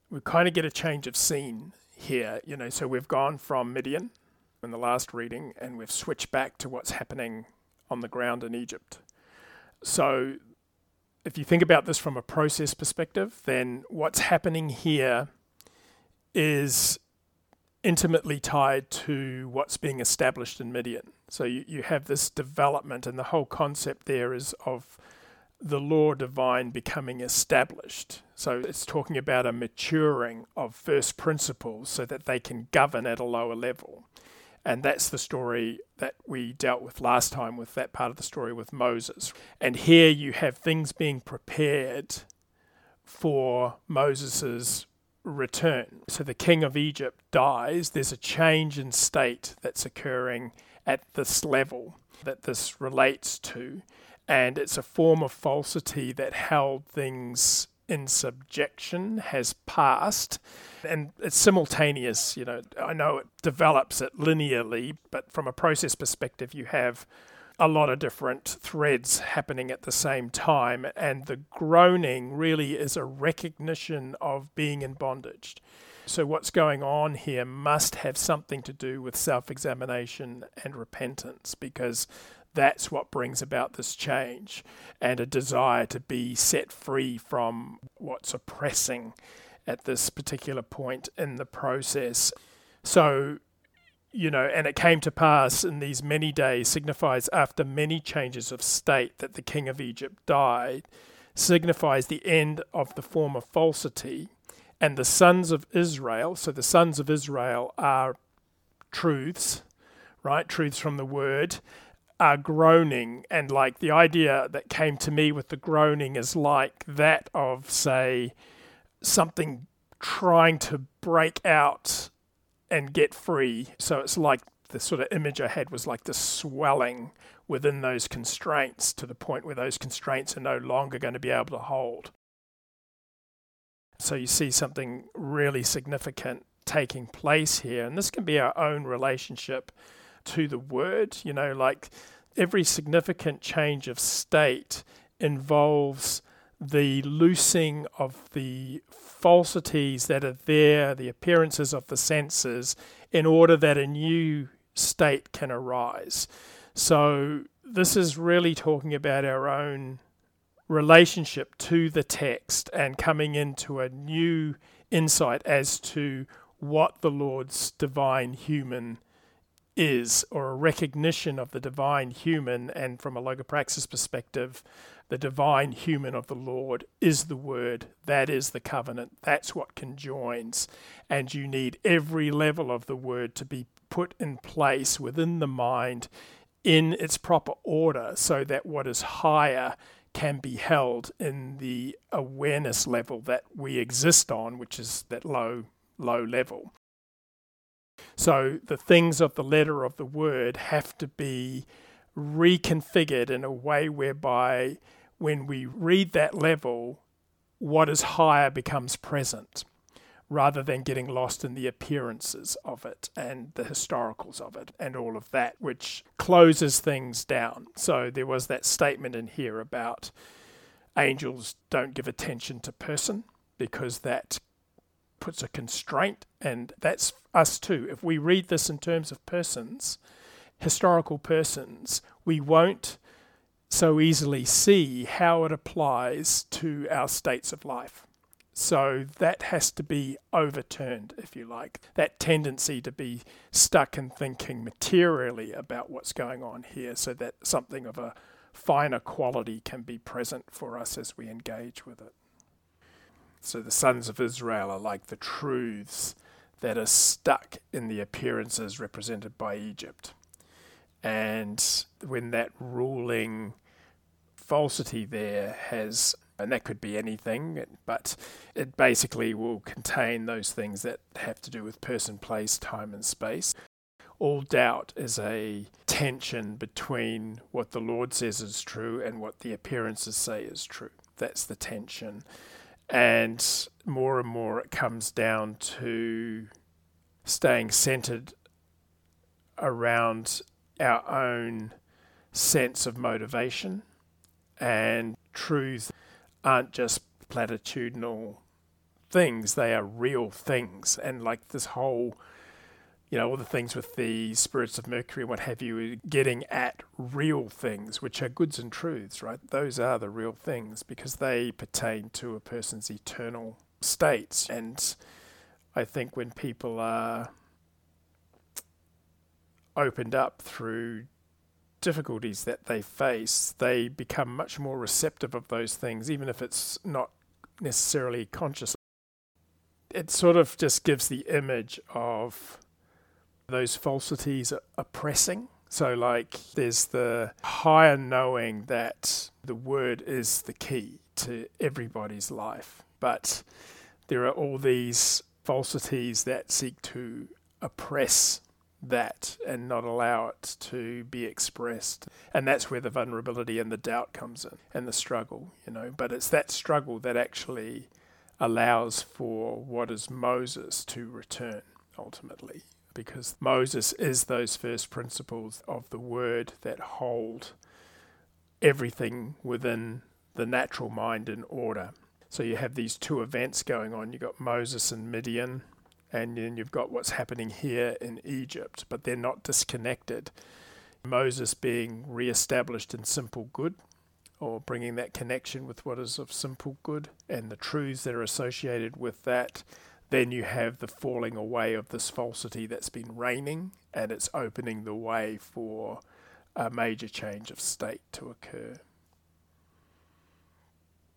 we kind of get a change of scene here, so we've gone from Midian in the last reading and we've switched back to what's happening on the ground in Egypt. So if you think about this from a process perspective, then what's happening here is intimately tied to what's being established in Midian. So you have this development, and the whole concept there is of the law divine becoming established. So it's talking about a maturing of first principles so that they can govern at a lower level. And that's the story that we dealt with last time, with that part of the story with Moses. And here you have things being prepared for Moses's return. So the king of Egypt dies. There's a change in state that's occurring at this level that this relates to. And it's a form of falsity that held things in subjection has passed, and it's simultaneous. I know it develops it linearly, but from a process perspective, you have a lot of different threads happening at the same time, and the groaning really is a recognition of being in bondage. So what's going on here must have something to do with self-examination and repentance, because that's what brings about this change and a desire to be set free from what's oppressing at this particular point in the process. So, and it came to pass in these many days signifies after many changes of state that the king of Egypt died, signifies the end of the form of falsity, and the sons of Israel, so the sons of Israel are truths, right? Truths from the word, are groaning, and like the idea that came to me with the groaning is like that of, say, something trying to break out and get free. So it's like the sort of image I had was like the swelling within those constraints to the point where those constraints are no longer going to be able to hold. So you see something really significant taking place here, and this can be our own relationship to the word. Like every significant change of state involves the loosing of the falsities that are there, the appearances of the senses, in order that a new state can arise. So this is really talking about our own relationship to the text and coming into a new insight as to what the Lord's divine human is, or a recognition of the divine human. And from a logopraxis perspective, the divine human of the Lord is the word, that is the covenant, that's what conjoins. And you need every level of the word to be put in place within the mind in its proper order, so that what is higher can be held in the awareness level that we exist on, which is that low level. So the things of the letter of the word have to be reconfigured in a way whereby when we read that level, what is higher becomes present, rather than getting lost in the appearances of it and the historicals of it and all of that, which closes things down. So there was that statement in here about angels don't give attention to person, because that puts a constraint, and that's us too. If we read this in terms of persons, historical persons, we won't so easily see how it applies to our states of life. So that has to be overturned, if you like, that tendency to be stuck in thinking materially about what's going on here, so that something of a finer quality can be present for us as we engage with it. So the sons of Israel are like the truths that are stuck in the appearances represented by Egypt. And when that ruling falsity there has, and that could be anything, but it basically will contain those things that have to do with person, place, time, and space. All doubt is a tension between what the Lord says is true and what the appearances say is true. That's the tension. And more it comes down to staying centered around our own sense of motivation, and truths aren't just platitudinal things, they are real things. And like this whole, all the things with the spirits of Mercury and what have you, getting at real things, which are goods and truths, right? Those are the real things because they pertain to a person's eternal states. And I think when people are opened up through difficulties that they face, they become much more receptive of those things, even if it's not necessarily conscious. It sort of just gives the image of those falsities oppressing. So like there's the higher knowing that the word is the key to everybody's life, but there are all these falsities that seek to oppress that and not allow it to be expressed. And that's where the vulnerability and the doubt comes in and the struggle, but it's that struggle that actually allows for what is Moses to return ultimately, because Moses is those first principles of the word that hold everything within the natural mind in order. So you have these two events going on. You've got Moses and Midian, and then you've got what's happening here in Egypt, but they're not disconnected. Moses being re-established in simple good, or bringing that connection with what is of simple good and the truths that are associated with that. Then you have the falling away of this falsity that's been reigning, and it's opening the way for a major change of state to occur.